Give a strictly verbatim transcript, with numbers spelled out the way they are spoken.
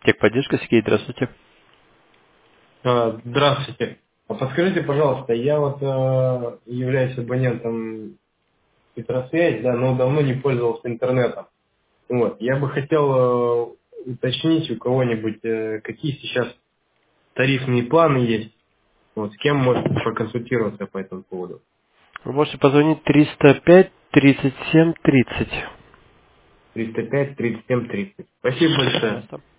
Техподдержка, Сергей, здравствуйте. А, Здравствуйте. А подскажите, пожалуйста, я вот э, являюсь абонентом Петросвязь, да, но давно не пользовался интернетом. Вот. Я бы хотел э, уточнить у кого-нибудь, э, какие сейчас тарифные планы есть. Вот, с кем можно проконсультироваться по этому поводу. Вы можете позвонить триста пять тридцать семь тридцать. триста пять тридцать семь тридцать. Спасибо большое. Пожалуйста.